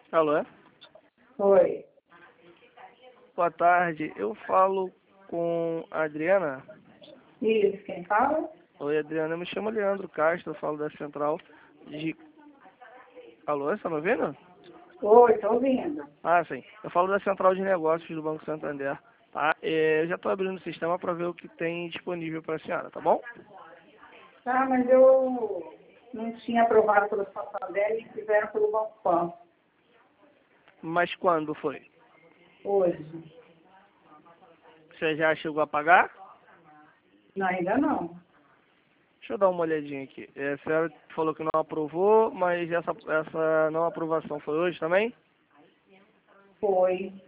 Alô? Oi. Boa tarde. Eu falo com a Adriana. Isso, quem fala? Oi, Adriana. Eu me chamo Leandro Castro. Eu falo da Central de... Alô, você tá me ouvindo? Oi, tô ouvindo. Ah, sim. Eu falo da Central de Negócios do Banco Santander. Tá? Eu já estou abrindo o sistema para ver o que tem disponível para a senhora, tá bom? Tá, mas eu não tinha aprovado pelo Santander e fizeram pelo Banco Pan. Mas quando foi? Hoje. Você já chegou a pagar? Não, ainda não. Deixa eu dar uma olhadinha aqui. A senhora falou que não aprovou, mas essa não aprovação foi hoje também? Foi.